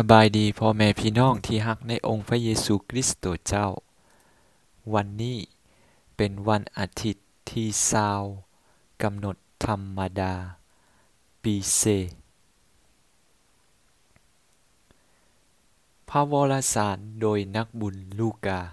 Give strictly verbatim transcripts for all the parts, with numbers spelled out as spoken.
บายดีพ่อแม่พี่น้องที่ฮักในองค์พระเยซูคริสต์ตัวเจ้าวันนี้เป็นวันอาทิตย์ที่ยี่สิบกำหนดธรรมดาปีเซพระวรสารโดยนักบุญลูกา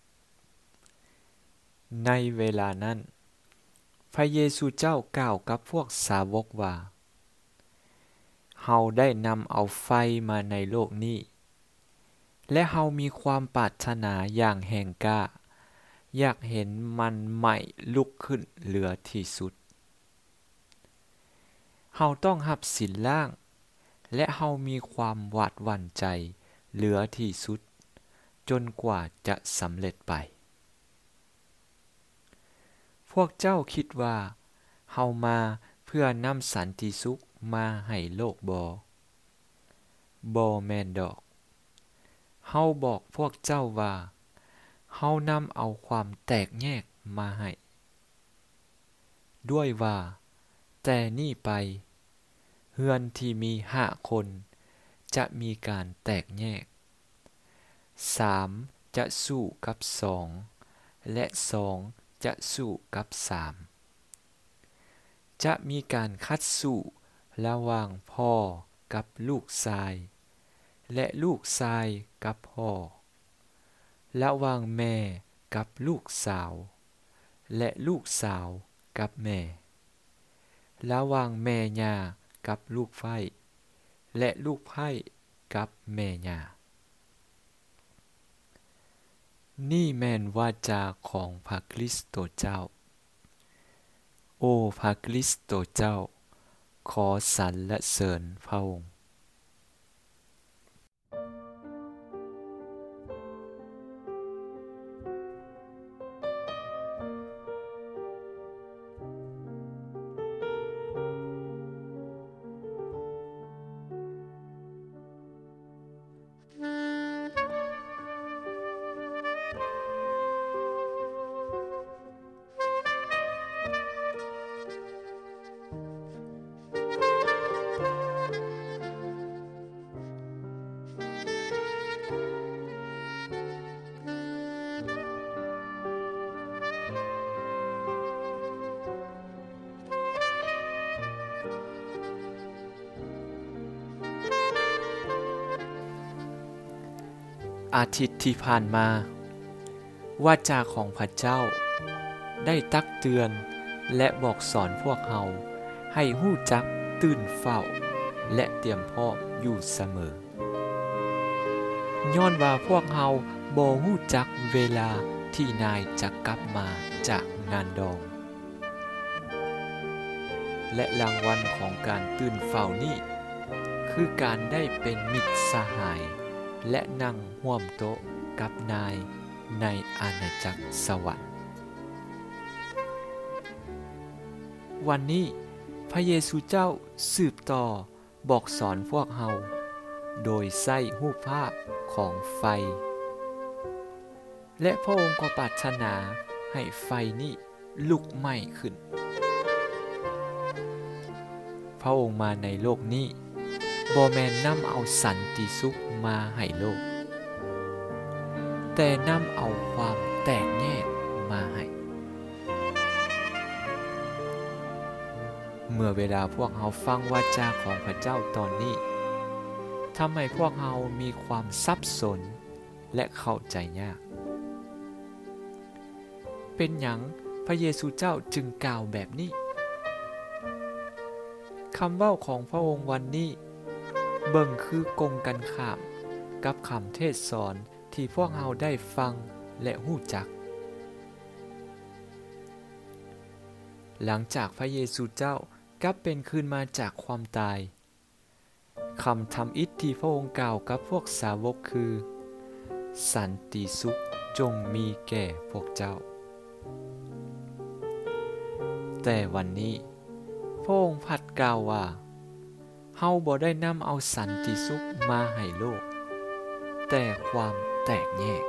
ในเวลานั้นพระเยซูเจ้ากล่าวกับพวกสาวกว่าเฮาได้นำเอาไฟมาในโลกนี้และเฮามีความปรารถนาอย่างแห่งกล้าอยากเห็นมันใหม่ลุกขึ้นเหลือที่สุดเฮาต้องรับศีลล่างและเฮามีความหวาดหวั่นใจเหลือที่สุดจนกว่าจะสำเร็จไปพวกเจ้าคิดว่าเฮามาเพื่อนำสันติสุขมาให้โลกบ่บ่แม่นดอกเฮาบอกพวกเจ้าว่าเฮานำเอาความแตกแยกมาให้ด้วยว่าแต่นี่ไปเฮือนที่มีห้าคนจะมีการแตกแยกสามจะสู้กับสองและสองจะสู้กับสามจะมีการคัดสู้ระหว่างพ่อกับลูกชายและลูกชายกับพ่อระหว่างแม่กับลูกสาวและลูกสาวกับแม่ระหว่างแม่ย่ากับลูกไผ่และลูกไผ่กับแม่ย่านี่แม่นวาจาของพระคริสต์เจ้าโอ้พระคริสต์เจ้าขอสรรเสริญพระองค์อาทิตย์ที่ผ่านมาวาจาของพระเจ้าได้ตักเตือนและบอกสอนพวกเฮาให้ฮู้จักตื่นเฝ้าและเตรียมพร้อมอยู่เสมอย้อนว่าพวกเฮาบ่ฮู้จักเวลาที่นายจะกลับมาจากงานดองและรางวัลของการตื่นเฝ้านี้คือการได้เป็นมิตรสหายและนั่งร่วมโต๊ะกับนายในอาณาจักรสวรรค์วันนี้พระเยซูเจ้าสืบต่อบอกสอนพวกเฮาโดยใช้รูปภาพของไฟและพระองค์ก็ปรารถนาให้ไฟนี้ลุกไหม้ขึ้นพระองค์มาในโลกนี้บ่แม่นนำเอาสันติสุขมาให้โลกแต่นำเอาความแตกแยกมาให้เมื่อเวลาพวกเฮาฟังวาจาของพระเจ้าตอนนี้ทำให้พวกเฮามีความสับสนและเข้าใจยากเป็นหยังพระเยซูเจ้าจึงกล่าวแบบนี้คำเว้าของพระองค์วันนี้เบิ่งคือกงกันข้ามกับคำเทศสอนที่พวกเราได้ฟังและฮู้จักหลังจากพระเยซูเจ้ากลับเป็นคืนมาจากความตายคำทำอิฐที่พระองค์กล่าวกับพวกสาวกคือสันติสุขจงมีแก่พวกเจ้าแต่วันนี้พระองค์พัดกล่าวว่าเฮาบ่ได้นำเอาสันติสุขมาให้โลกแต่ความแตกแยก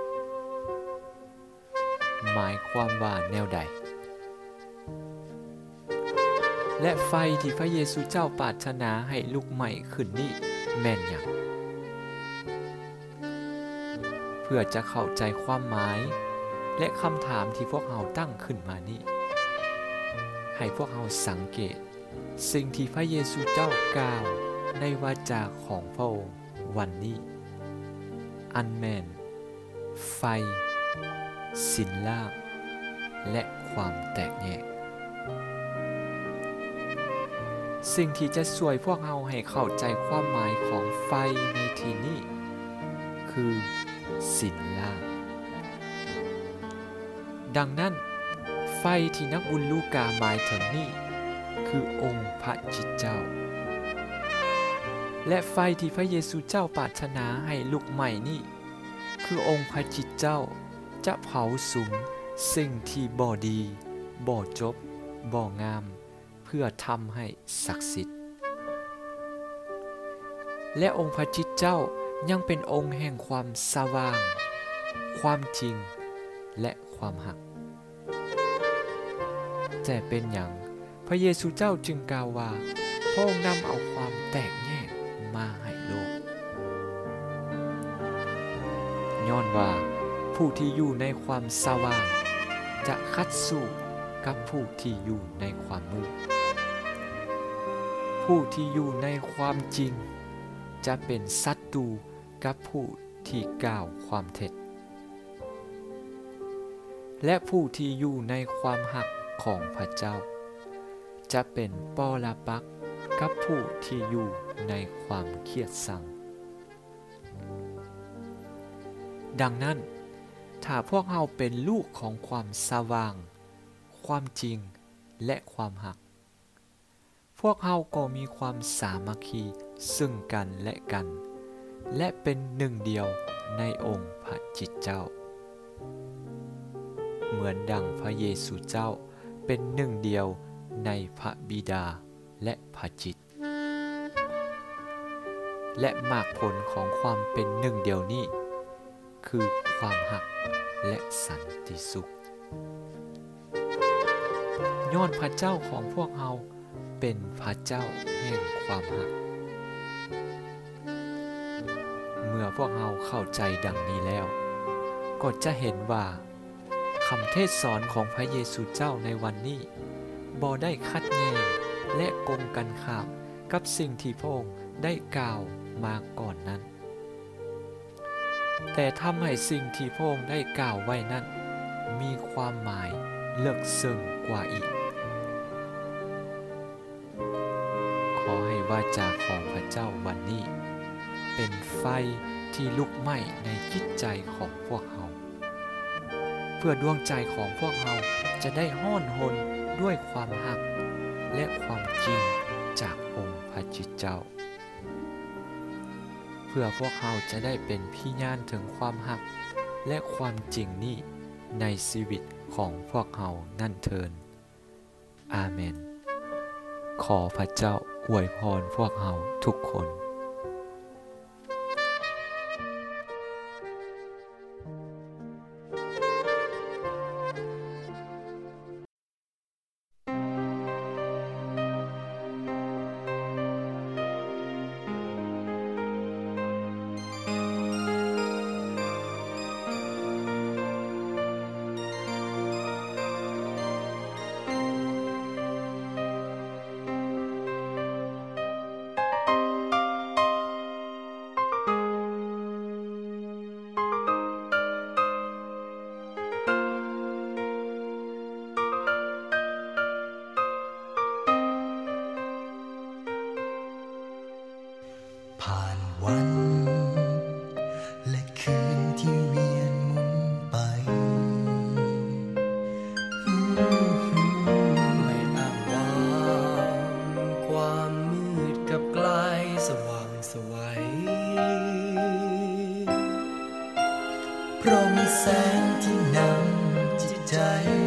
หมายความว่าแนวใดและไฟที่พระเยซูเจ้าปรารถนาให้ลุกไหม้ขึ้นนี้แม่นหยังเพื่อจะเข้าใจความหมายและคำถามที่พวกเราตั้งขึ้นมานี้ให้พวกเราสังเกตสิ่งที่พระเยซูเจ้ากล่าวในวาจาของพระองค์วันนี้อันแม่นไฟสินลาภและความแตกแยกสิ่งที่จะช่วยพวกเราให้เข้าใจความหมายของไฟในที่นี้คือสินลาภดังนั้นไฟที่นักบุญลูกาหมายถึงนี่คือองค์พระจิตเจ้าและไฟที่พระเยซูเจ้าปรารถนาให้ลุกไหม้นี่คือองค์พระจิตเจ้าจะเผาสุมสิ่งที่บ่ดีบ่จบบ่งามเพื่อทำให้ศักดิ์สิทธิ์และองค์พระจิตเจ้ายังเป็นองค์แห่งความสว่างความจริงและความหักแต่เป็นอย่างพระเยซูเจ้าจึงกล่าวว่าพระองค์นำเอาความแตกแยกมาให้โลกย้อนว่าผู้ที่อยู่ในความสว่างจะคัดสู้กับผู้ที่อยู่ในความมืดผู้ที่อยู่ในความจริงจะเป็นศัตรูกับผู้ที่กล่าวความเท็จและผู้ที่อยู่ในความหักของพระเจ้าจะเป็นปรปักษ์กับผู้ที่อยู่ในความเคียดชังดังนั้นถ้าพวกเราเป็นลูกของความสว่างความจริงและความหักพวกเราก็มีความสามัคคีซึ่งกันและกันและเป็นหนึ่งเดียวในองค์พระจิตเจ้าเหมือนดังพระเยซูเจ้าเป็นหนึ่งเดียวในพระบิดาและพระจิตและมากผลของความเป็นหนึ่งเดียวนี้คือความหักและสันติสุขย้อนพระเจ้าของพวกเราเป็นพระเจ้าแห่งความหักเมื่อพวกเราเข้าใจดังนี้แล้วก็จะเห็นว่าคำเทศสอนของพระเยซูเจ้าในวันนี้บ่ได้ขัดแย้งและกงกันข้ามกับสิ่งที่พระองค์ได้กล่าวมาก่อนนั้นแต่ทำให้สิ่งที่พระองค์ได้กล่าวไว้นั้นมีความหมายลึกซึ้งกว่าอีกขอให้วาจาของพระเจ้าวันนี้เป็นไฟที่ลุกไหม้ในจิตใจของพวกเราเพื่อดวงใจของพวกเราจะได้ห้อนหนด้วยความหักและความจริงจากองค์พระจิตเจ้าเพื่อพวกเราจะได้เป็นพยานถึงความหักและความจริงนี้ในชีวิตของพวกเรานั่นเถิดอาเมนขอพระเจ้าอวยพรพวกเราทุกคนผ่านวันและคืนที่เวียนหมุนไปไม่อ้างว้างความมืดกับกลายสว่างไสวเพราะมีแสงที่นำจิตใจ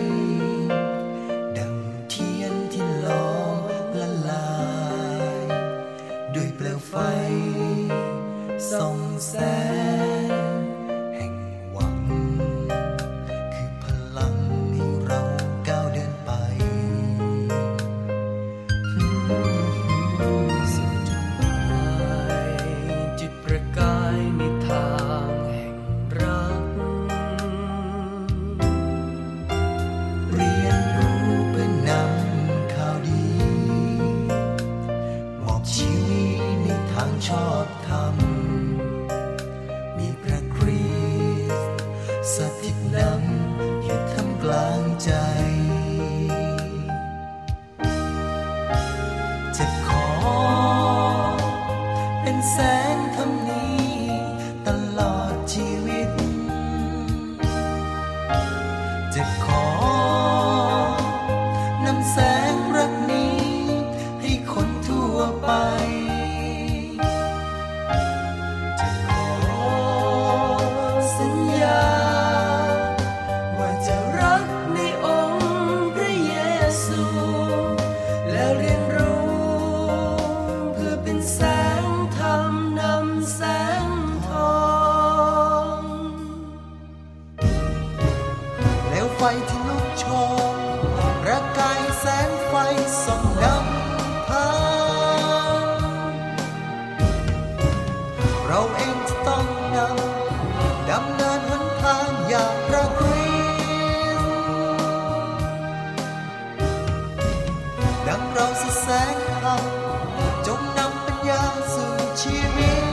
ดังเทียนที่ลอยละลายด้วยเปลวไฟส่องแสงแห่งหวังคือพลังให้เราก้าวเดินไปสู่จุดหมายจุดประกายในทางแห่งรักต้องนำดำเนินหนทางอย่างพระคริสต์ดังเราสะแสงธรรมจงนำปัญญาสู่ชีวิต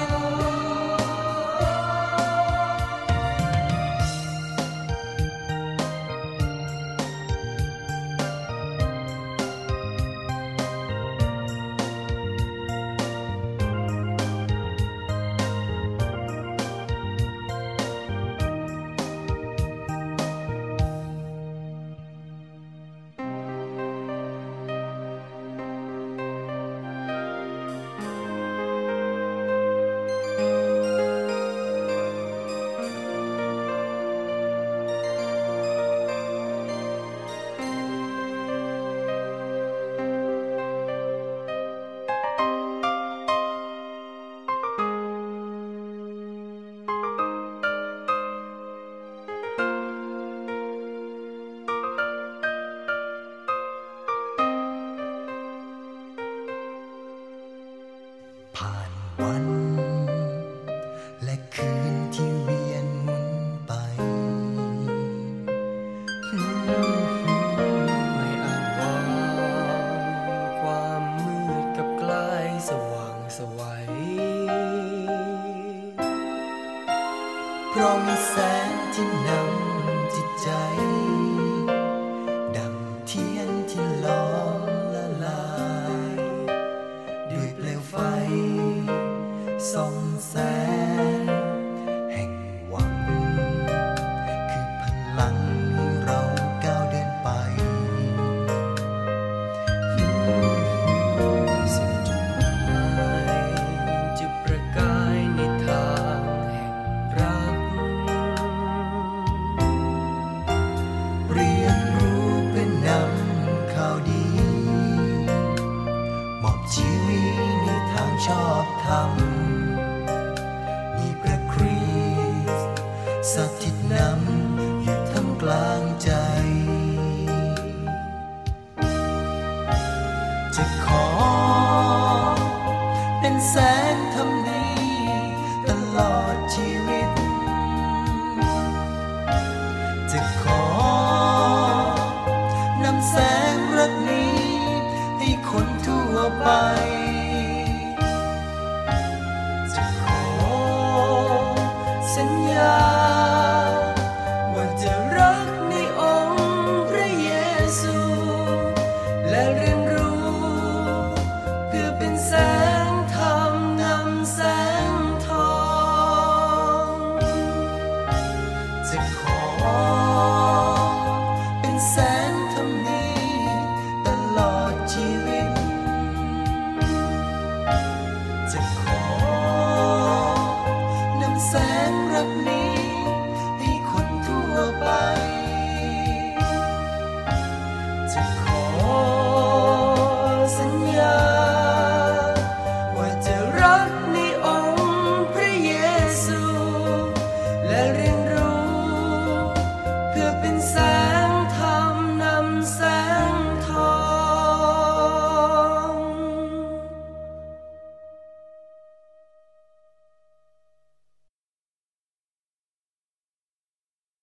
ผ่านวันและคืนที่เวียนหมุนไปไม่อ้างว้างความมืดกับกลายสว่างไสวเพราะมีแสงที่นำจิตใจดังเทียนที่ลอยละลายด้วยเปลวไฟส่องแสงแห่งหวังคือพลังให้เราก้าวเดินไปสิ่งจุดหมายจุดประกายในทางแห่งรักเรียนรู้เพื่อนำข่าวดีมอบชีวิตในทางชอบธรรมมีพระคริสต์สถิตนำอยู่ท่ามกลางใจจะขอเป็นแสงธรรมนี้ตลอดชีวิตจะขอนำแสงรักนี้ให้คนทั่วไปจะขอสัญญาว่าจะรักในองค์พระเยซูและเรียนรู้เพื่อเป็นแสงธรรมนำแสงทองจะขอเป็นแสงธรรมนี้ตลอดชีวิตจะขอนำแสงรักนี้ให้คนทั่วไปจะขอสัญญาว่าจะรักในองค์พระเยซูและเรียนรู้เพื่อเป็นแส